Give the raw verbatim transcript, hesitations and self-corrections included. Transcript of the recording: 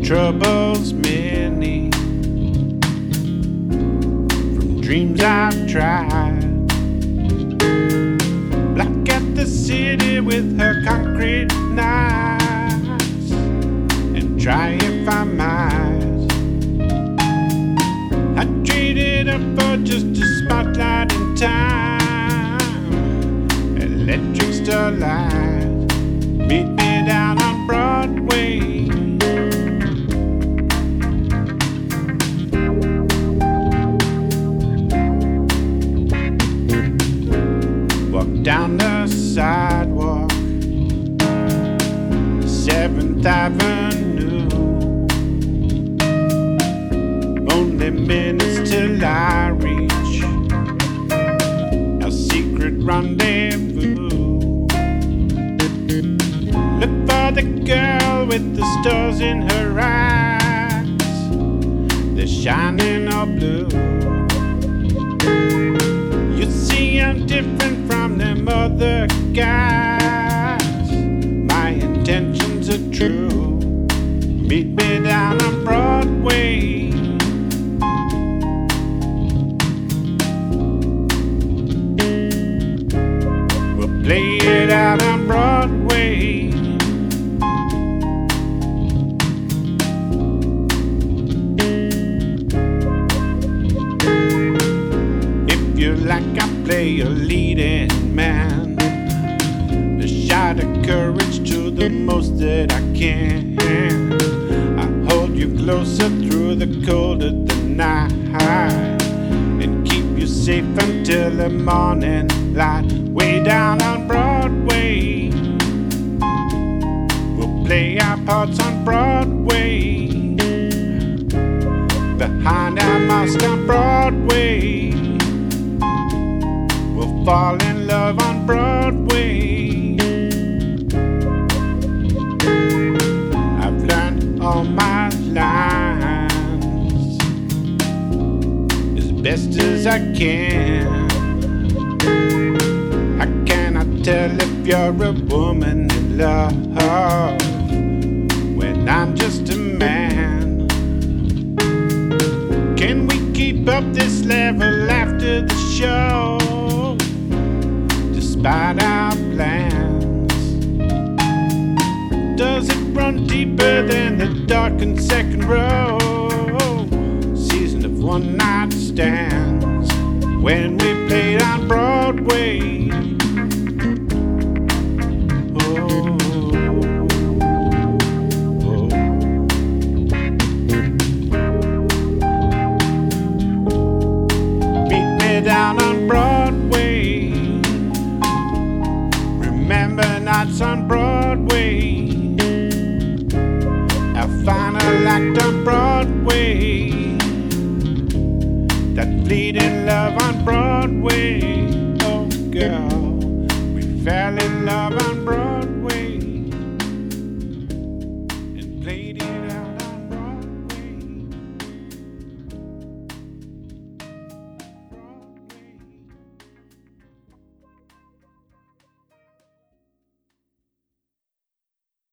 troubles many from dreams I've tried. Black at the city with her concrete knives, and try if I might. I traded up for just a spotlight in time, electric starlight. Meet me down on Broadway. Walk down the sidewalk, seventh Avenue. Only minutes till I reach our secret rendezvous. Look for the girl with the stars in her eyes, they're shining all blue. You see I'm different from them other guys, my intentions are true. Meet me down on Broadway. We'll play it out on Broadway. Like I play a leading man, a shot of courage to the most that I can. I hold you closer through the cold of the night and keep you safe until the morning light. Way down on Broadway, we'll play our parts on Broadway. Behind our mask on Broadway, we'll fall in love on Broadway. I've learned all my lines as best as I can. I cannot tell if you're a woman in love when I'm just a man. Can we keep up this level after the show? Despite our plans, does it run deeper than the darkened second row? Season of one night stands when we played on Broadway. Oh, oh. Meet me down on Broadway. Remember nights on Broadway, our final act on Broadway, that fleeting love on Broadway. Oh girl, we fell in love on Broadway and played it out.